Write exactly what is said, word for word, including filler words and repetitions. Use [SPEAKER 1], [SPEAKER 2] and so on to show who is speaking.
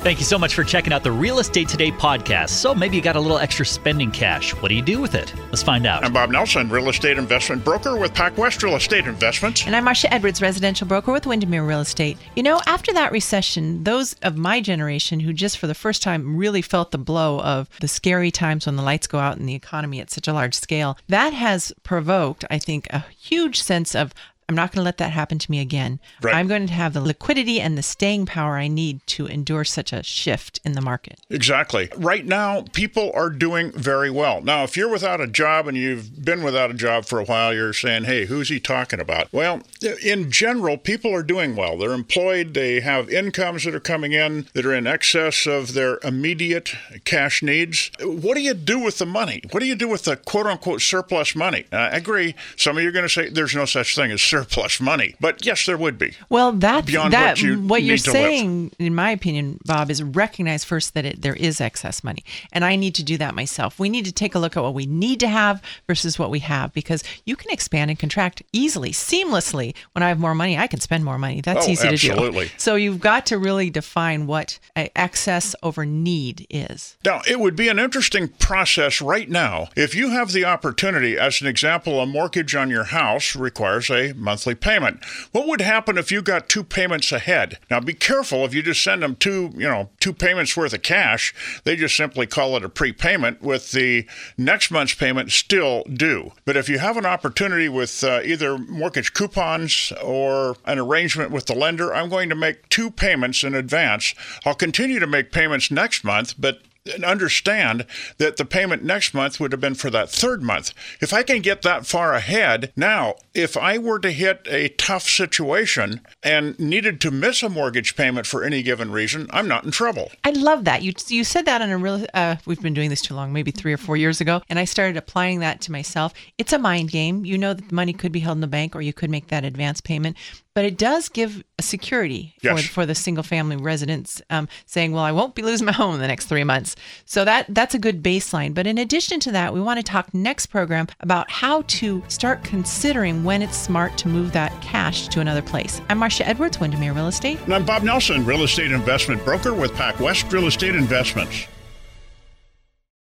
[SPEAKER 1] Thank you so much for checking out the Real Estate Today podcast. So maybe you got a little extra spending cash. What do you do with it? Let's find out.
[SPEAKER 2] I'm Bob Nelson, real estate investment broker with PacWest Real Estate Investments.
[SPEAKER 3] And I'm Marcia Edwards, residential broker with Windermere Real Estate. You know, after that recession, those of my generation who just for the first time really felt the blow of the scary times when the lights go out in the economy at such a large scale, that has provoked, I think, a huge sense of I'm not going to let that happen to me again.
[SPEAKER 2] Right.
[SPEAKER 3] I'm going to have the liquidity and the staying power I need to endure such a shift in the market.
[SPEAKER 2] Exactly. Right now, people are doing very well. Now, if you're without a job and you've been without a job for a while, you're saying, hey, who's he talking about? Well, in general, people are doing well. They're employed. They have incomes that are coming in that are in excess of their immediate cash needs. What do you do with the money? What do you do with the quote-unquote surplus money? And I agree. Some of you are going to say there's no such thing as surplus money. But yes, there would be.
[SPEAKER 3] Well, that's
[SPEAKER 2] beyond
[SPEAKER 3] that.
[SPEAKER 2] What, you
[SPEAKER 3] what you're
[SPEAKER 2] need to
[SPEAKER 3] saying,
[SPEAKER 2] live.
[SPEAKER 3] in my opinion, Bob, is recognize first that it, there is excess money, and I need to do that myself. We need to take a look at what we need to have versus what we have, because you can expand and contract easily, seamlessly. When I have more money, I can spend more money. That's
[SPEAKER 2] Oh,
[SPEAKER 3] easy
[SPEAKER 2] absolutely.
[SPEAKER 3] to do. So you've got to really define what uh, excess over need is.
[SPEAKER 2] Now, it would be an interesting process right now if you have the opportunity. As an example, a mortgage on your house requires a monthly payment. What would happen if you got two payments ahead? Now, be careful if you just send them two, you know, two payments worth of cash. They just simply call it a prepayment with the next month's payment still due. But if you have an opportunity with uh, either mortgage coupons or an arrangement with the lender, I'm going to make two payments in advance. I'll continue to make payments next month, but and understand that the payment next month would have been for that third month. If I can get that far ahead, now, if I were to hit a tough situation and needed to miss a mortgage payment for any given reason, I'm not in trouble.
[SPEAKER 3] I love that. You you said that in a real, uh, we've been doing this too long, maybe three or four years ago, and I started applying that to myself. It's a mind game. You know that the money could be held in the bank or you could make that advance payment, but it does give a security
[SPEAKER 2] Yes.
[SPEAKER 3] for, for the single family residents um, saying, well, I won't be losing my home in the next three months. So that that's a good baseline. But in addition to that, we want to talk next program about how to start considering when it's smart to move that cash to another place. I'm Marcia Edwards, Windermere Real Estate.
[SPEAKER 2] And I'm Bob Nelson, real estate investment broker with PacWest Real Estate Investments.